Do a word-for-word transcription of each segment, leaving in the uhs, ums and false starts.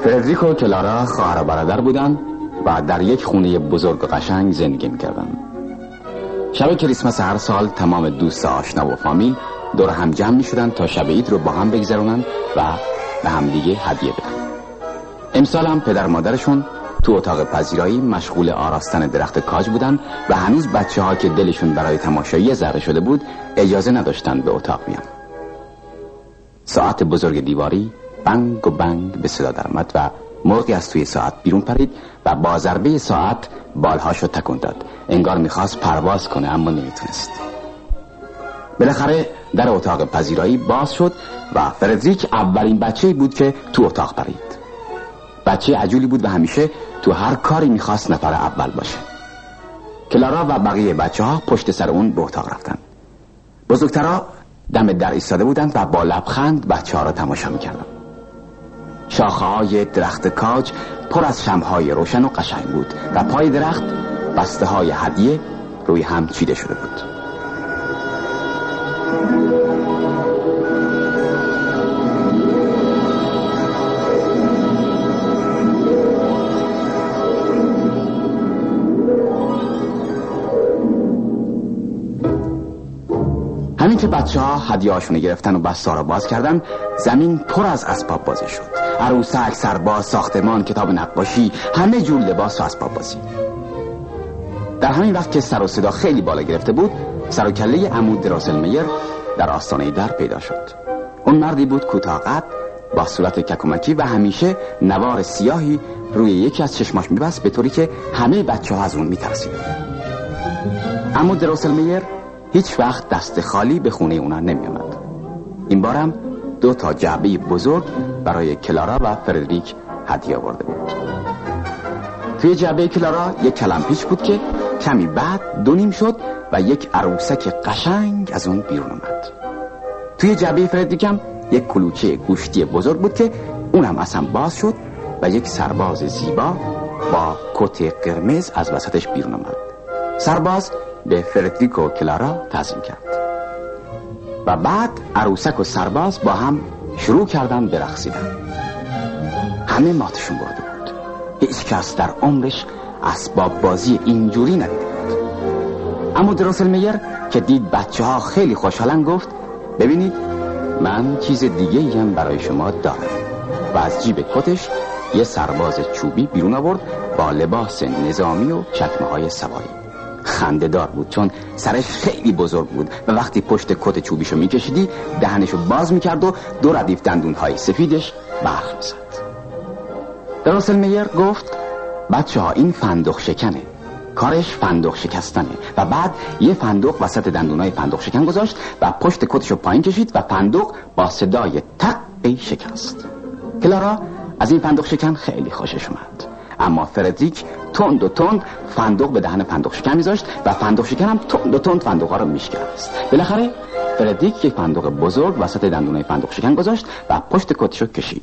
فردریک و کلارا خواهر و برادر بودن و در یک خونه بزرگ و قشنگ زندگی می‌کردن. شب کریسمس هر سال تمام دوست آشنا و فامیل دور هم جمع می‌شدن تا شب عید رو با هم بگذرونن و به هم دیگه هدیه بدن. امسال هم پدر مادرشون تو اتاق پذیرایی مشغول آراستن درخت کاج بودن و هنوز بچه‌ها که دلشون برای تماشایی ذره شده بود اجازه نداشتن به اتاق بیان. ساعت بزرگ دیواری بنگ و بنگ به صدا درآمد و مرغی از توی ساعت بیرون پرید و با ضربه ساعت بالهاشو تکون داد. انگار میخواست پرواز کنه اما نمیتونست. بالاخره در اتاق پذیرایی باز شد و فردریک اولین بچه‌ای بود که تو اتاق پرید. بچه عجولی بود و همیشه تو هر کاری میخواست نفر اول باشه. کلارا و بقیه بچه ها پشت سر اون به اتاق رفتن. بزرگترها دم در ایستاده بودند و با لبخند بچه ها را تماشا میکردن. شاخه های درخت کاج پر از شمع‌های روشن و قشنگ بود و پای درخت بسته های هدیه روی هم چیده شده بود. همین که بچه ها هدیه هاشون گرفتن و بسته ها را باز کردن، زمین پر از اسباب بازی شد. عروسک، سرباز، ساختمان، کتاب نقاشی، همه جور لباس و اسباب بازی. در همین وقت که سر و صدا خیلی بالا گرفته بود، سر و کله عمو دراسلمیر در آستانه در پیدا شد. اون مردی بود کوتاه قد با صورت ککومکی و همیشه نوار سیاهی روی یکی از چشماش می‌بست به طوری که همه بچه‌ها از اون می‌ترسیدن. عمو دراسلمیر هیچ وقت دست خالی به خونه اونا نمی آمد. این بارم دو تا جعبه بزرگ برای کلارا و فردریک هدیه آورده بود. توی جعبه کلارا یک کلمپیچ بود که کمی بعد دو نیم شد و یک عروسک قشنگ از اون بیرون اومد. توی جعبه فردریک هم یک کلوچه گوشتی بزرگ بود که اونم اصلا باز شد و یک سرباز زیبا با کت قرمز از وسطش بیرون اومد. سرباز به فردریک و کلارا تعظیم کرد و بعد عروسک و سرباز با هم شروع کردن به رقصیدن. همه ماتشون برده بود. هیچ کس در عمرش اسباب بازی اینجوری ندیده بود. اما دراسلمیر که دید بچه ها خیلی خوشحالن گفت ببینید من چیز دیگه هم برای شما دارم و از جیب کتش یه سرباز چوبی بیرون آورد با لباس نظامی و چکمه های سواری. خنده دار بود چون سرش خیلی بزرگ بود و وقتی پشت کت چوبیشو میکشیدی دهنشو باز میکرد و دو ردیف دندونهای سفیدش برق میزد. دراسلمیر گفت بچه ها این فندق شکنه، کارش فندق شکستنه و بعد یه فندق وسط دندونهای فندق شکن گذاشت و پشت کتشو پایین کشید و فندق با صدای تقی شکست. کلارا از این فندق شکن خیلی خوشش اومد، اما فردریک تند و تند فندق به دهن فندق شکن میذاشت و فندق شکن هم تند و تند فندق‌ها رو میشکست. بالاخره فردریک یک فندق بزرگ وسط دندونای فندق شکن گذاشت و پشت کتشو کشید.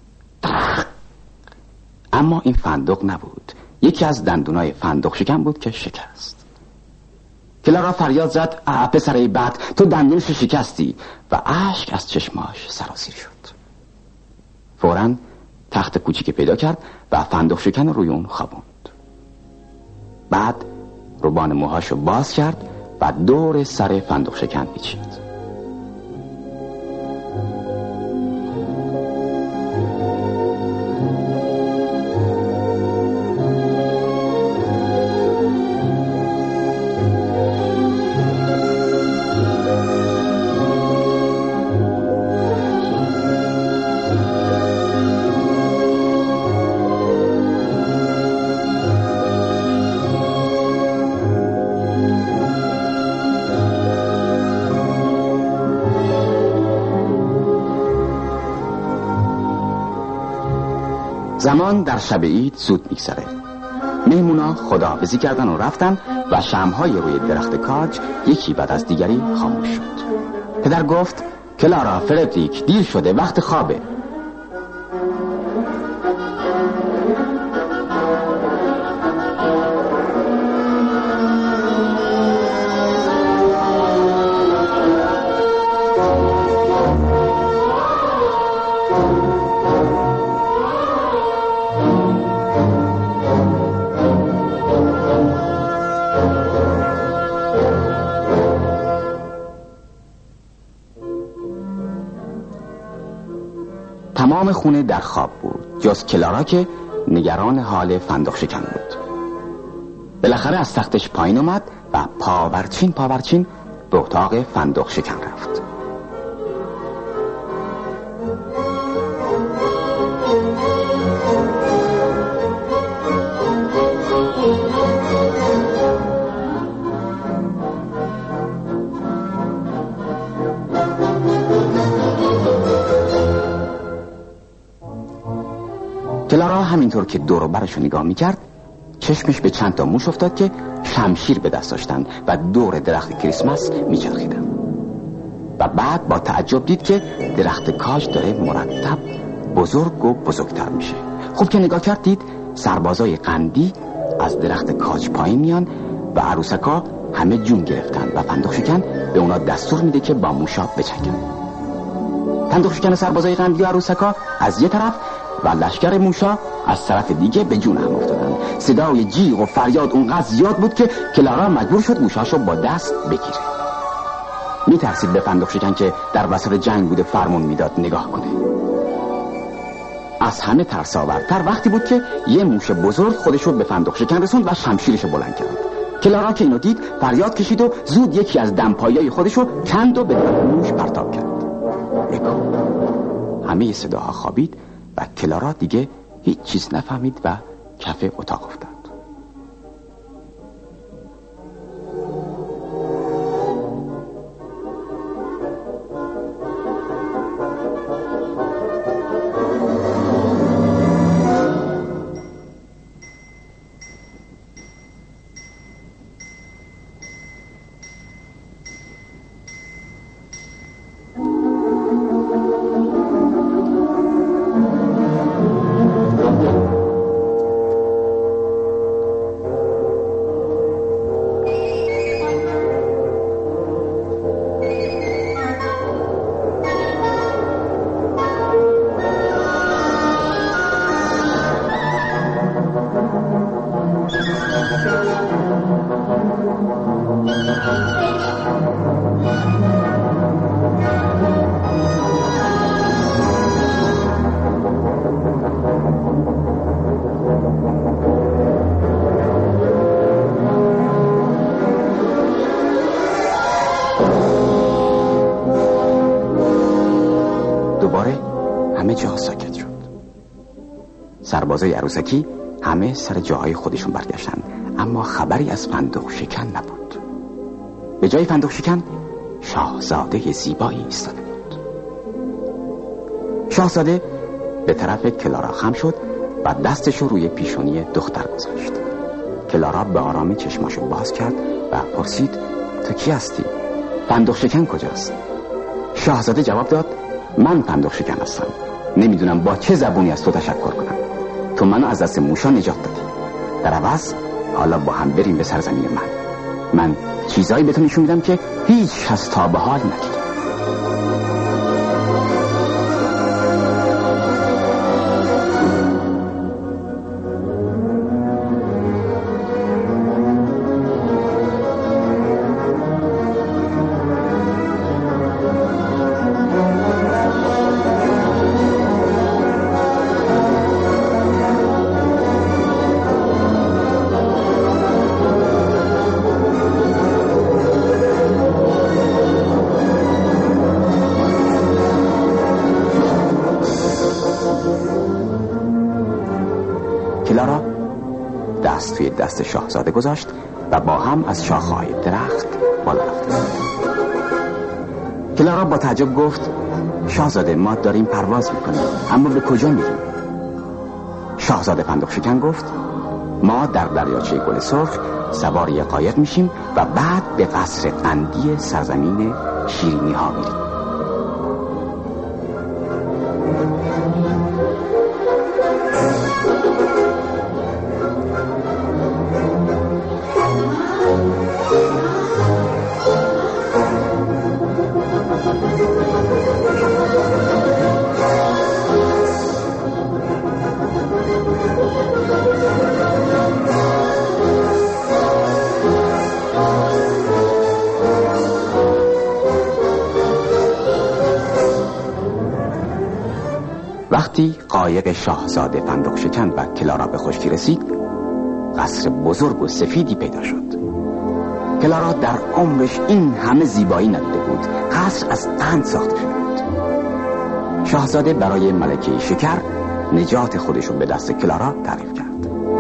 اما این فندق نبود، یکی از دندونای فندق شکن بود که شکست. کلارا فریاد زد اه پسرای بد تو دندونش شکستی و اشک از چشماش سرازیر شد. فوراً تخت کوچیک پیدا کرد و فندق شکن روی اون خوابوند. بعد روبان موهاشو باز کرد و دور سر فندق شکن پیچید. زمان در شب عید زود میگذره. مهمونا خداحافظی کردن و رفتن و شمع‌های روی درخت کاج یکی بعد از دیگری خاموش شد. پدر گفت کلارا، فردریک، دیر شده، وقت خوابه. تمام خونه در خواب بود جز کلارا که نگران حال فندق شکن بود. بالاخره از تختش پایین اومد و پاورچین پاورچین به اتاق فندق شکن رفت. کلارا همینطور که دور و برش رو نگاه میکرد چشمش به چند تا موش افتاد که شمشیر به دست داشتن و دور درخت کریسمس میچرخیدن و بعد با تعجب دید که درخت کاج داره مرتب بزرگ و بزرگتر میشه. خوب که نگاه کرد دید سربازای قندی از درخت کاج پایین میان و عروسکا همه جون گرفتن و فندق شکن به اونا دستور میده که با موشا بجنگن. فندق شکن سربازای قندی و عروسکا از یه طرف و لشکر موشا از طرف دیگه به جون هم افتادن. صدای جیغ و فریاد اونقدر زیاد بود که کلارا مجبور شد موشاشو با دست بگیره. میترسید به فندق شکن که در وسط جنگ بوده فرمون میداد نگاه کنه. از همه ترساورتر وقتی بود که یه موش بزرگ خودشو به فندق شکن رسوند و شمشیرشو بلند کرد. کلارا که اینو دید فریاد کشید و زود یکی از دمپایای خودشو کند و به موش پرتاب کرد. اکو همه صداها خوابید و کلارا دیگه هیچ چیز نفهمید و کف اتاق افتاد. دوباره همه جا ساکت شد. سربازای عروسکی همه سر جاهای خودشون برگشتن، اما خبری از فندق شکن نبود. به جای فندق شکن شاهزاده زیبایی ایستاده بود. شاهزاده به طرف کلارا خم شد و دستشو روی پیشونی دختر گذاشت. کلارا به آرامی چشماشو باز کرد و پرسید تو کی هستی؟ فندق شکن کجاست؟ شاهزاده جواب داد من فندق شکن هستم. نمیدونم با چه زبونی از تو تشکر کنم. تو منو از دست موشا نجات دادی. در عوض حالا با هم بریم به سرزمین من. من چیزایی به تو نشون میدم که هیچ کس تا به حال ندیده. کلارا دست توی دست شاهزاده گذاشت و با هم از شاخه‌های درخت بالا رفتند. کلارا با تعجب گفت شاهزاده ما داریم پرواز میکنیم، اما به کجا میریم؟ شاهزاده فندق شکن گفت ما در دریاچه گل سرخ سوار یک قایق میشیم و بعد به قصر قندی سرزمین شیرینی ها میریم. وقتی قایق شاهزاده فندق شکند و کلارا به خشکی رسید، قصر بزرگ و سفیدی پیدا شد. کلارا در عمرش این همه زیبایی ندیده بود. قصر از قند ساخته شده بود. شاهزاده برای ملکه شکر نجات خودش رو به دست کلارا تعریف کرد.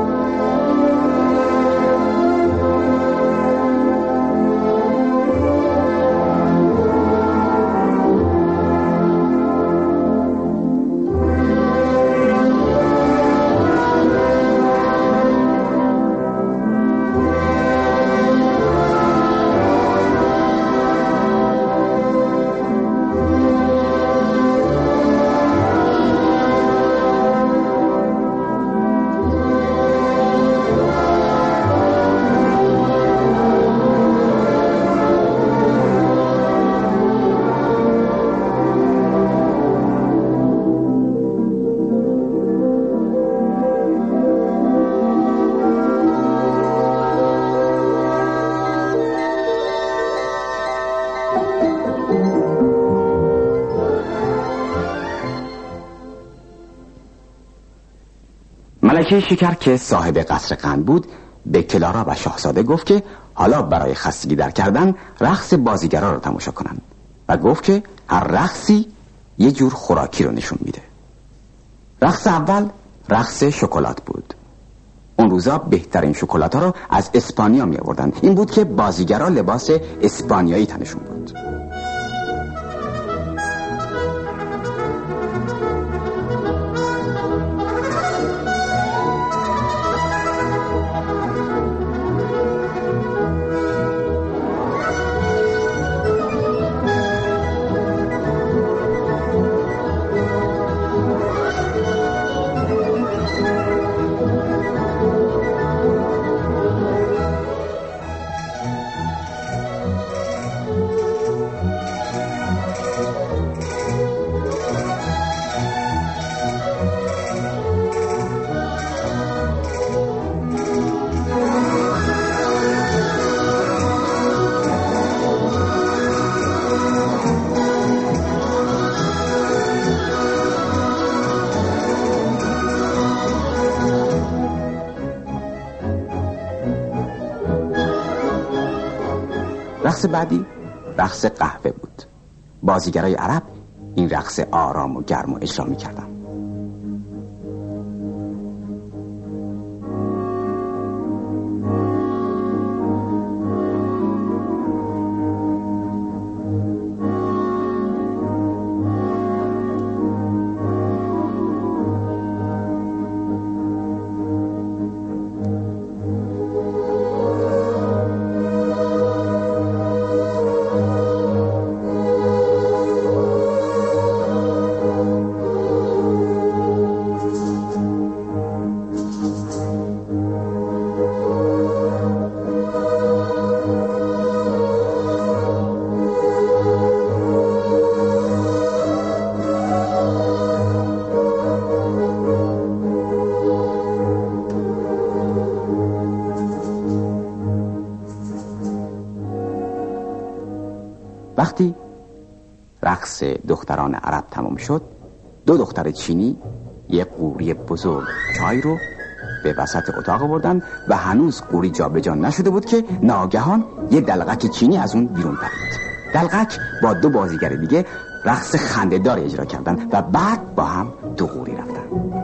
ملکه شکر که صاحب قصر قند بود به کلارا و شاهزاده گفت که حالا برای خستگی در کردن رقص بازیگرا رو تماشا کنن و گفت که هر رقصی یه جور خوراکی رو نشون میده. رقص اول رقص شکلات بود. اون روزا بهترین شکلات ها رو از اسپانیا می آوردن. این بود که بازیگرا لباس اسپانیایی تنشون بود. رقص بعدی رقص قهوه بود. بازیگرای عرب این رقص آرام و گرم و اجرا می‌کردن. وقتی رقص دختران عرب تمام شد، دو دختر چینی یک قوری بزرگ چای رو به وسط اتاق آوردن و هنوز قوری جا به جا نشده بود که ناگهان یه دلقک چینی از اون بیرون پرید. دلقک با دو بازیگر دیگه رقص خنده‌دار اجرا کردن و بعد با هم دو قوری رفتن.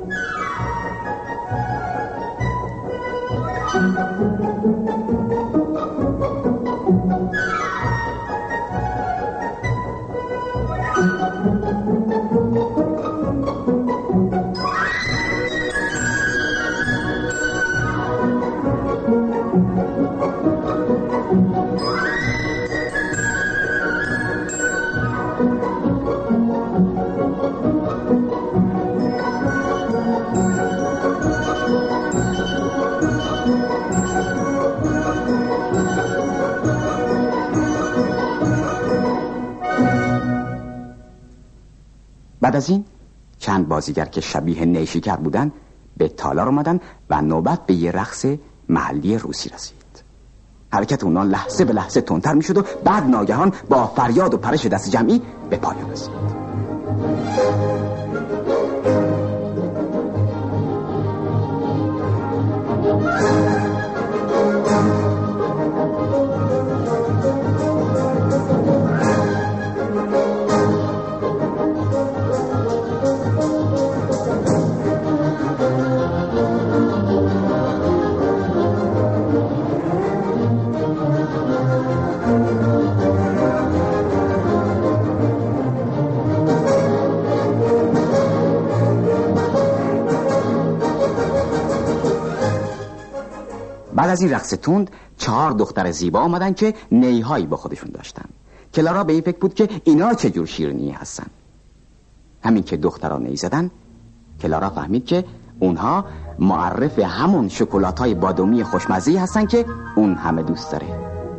بعد از این چند بازیگر که شبیه نیشکر بودن به تالار اومدن و نوبت به یه رقص محلی روسی رسید. حرکت اونا لحظه به لحظه تندتر میشد و بعد ناگهان با فریاد و پرش دست جمعی به پایان رسید. از این رقص تند چهار دختر زیبا آمدن که نیهایی با خودشون داشتن. کلارا به این فکر بود که اینا چجور شیرینی هستن. همین که دخترها نی زدن، کلارا فهمید که اونها معرف همون شکلات‌های بادامی خوشمزه‌ای هستن که اون همه دوست داره.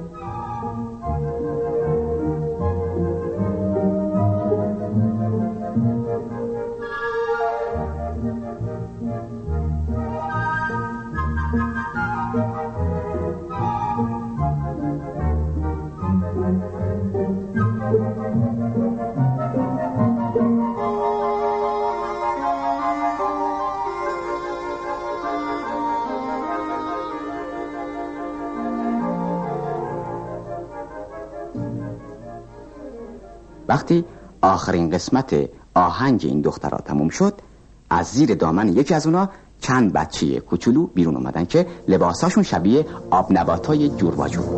وقتی آخرین قسمت آهنگ این دخترها تموم شد، از زیر دامن یکی از اونا چند بچه کوچولو بیرون اومدن که لباساشون شبیه آب نباتای جور و جور.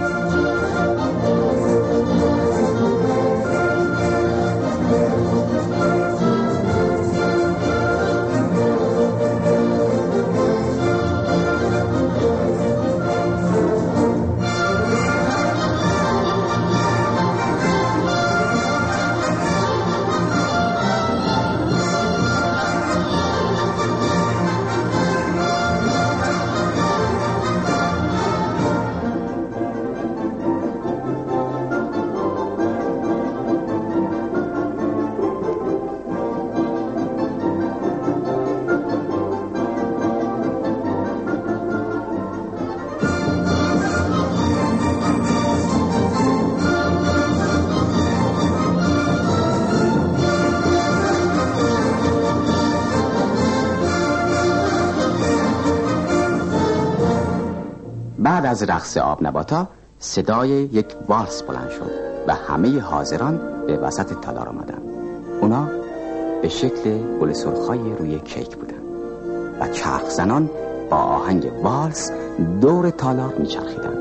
بعد از رقص آب نباتا صدای یک والس بلند شد و همه حاضران به وسط تالار آمدن. اونا به شکل گل سرخای روی کیک بودن و چرخ زنان با آهنگ والس دور تالار میچرخیدن.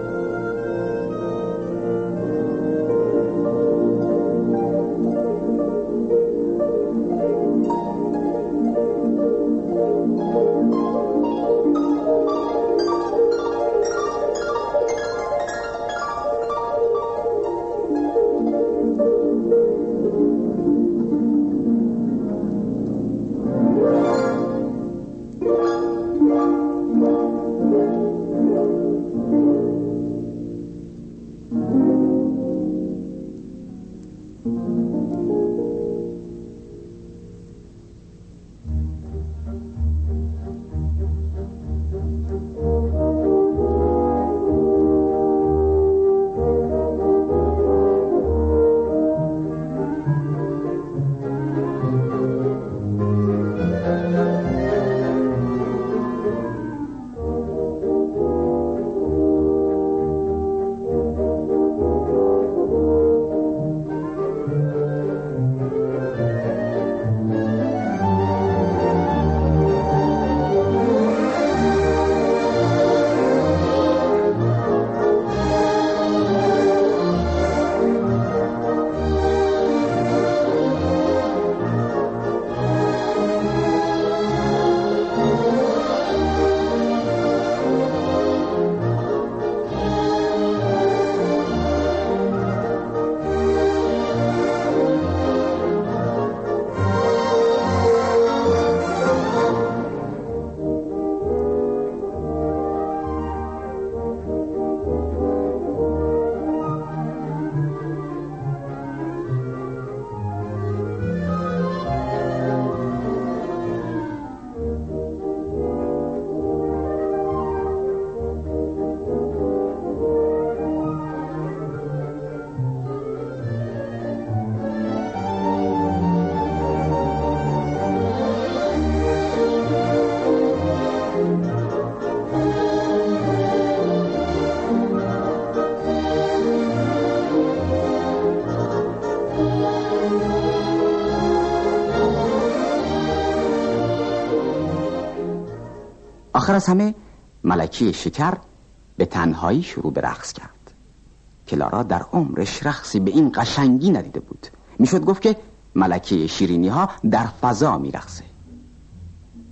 آخر از همه ملکه شکر به تنهایی شروع به رقص کرد. کلارا در عمرش رقصی به این قشنگی ندیده بود. میشد گفت که ملکه شیرینی ها در فضا میرقصه.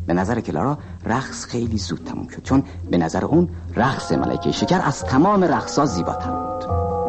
به نظر کلارا رقص خیلی زود تموم شد، چون به نظر اون رقص ملکه شکر از تمام رقص‌ها زیباتر بود.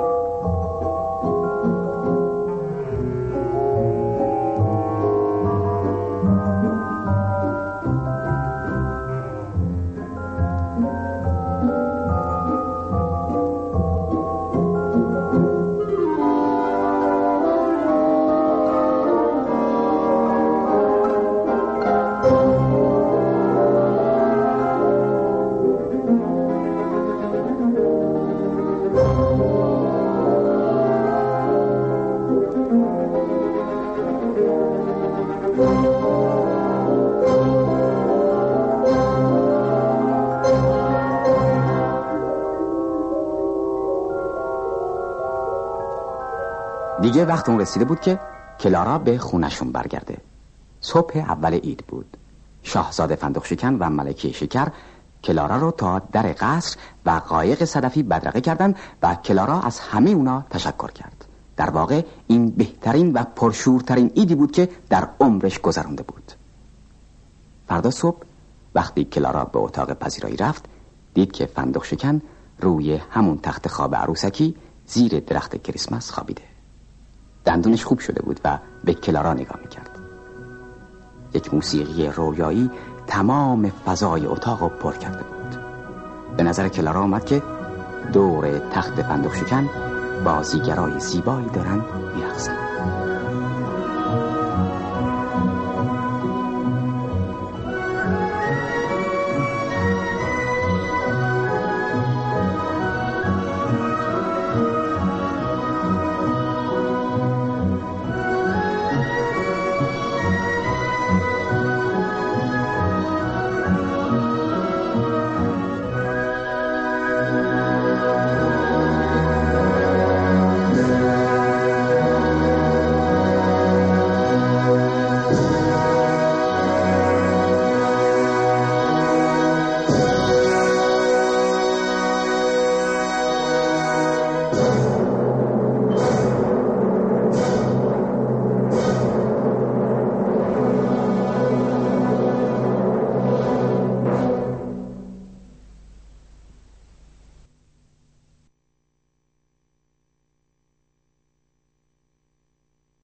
دیگه وقت اون رسیده بود که کلارا به خونشون برگرده. صبح اول عید بود. شاهزاده فندق شکن و ملکه شکر کلارا رو تا در قصر و قایق صدفی بدرقه کردن و کلارا از همه اونا تشکر کرد. در واقع این بهترین و پرشورترین عیدی بود که در عمرش گذرانده بود. فردا صبح وقتی کلارا به اتاق پذیرایی رفت، دید که فندق شکن روی همون تخت خواب عروسکی زیر درخت کریسمس خوابیده. دندونش خوب شده بود و به کلارا نگاه میکرد. یک موسیقی رویایی تمام فضای اتاق رو پر کرده بود. به نظر کلارا آمد که دور تخت فندق شکن بازیگرای زیبایی دارن میرقصن.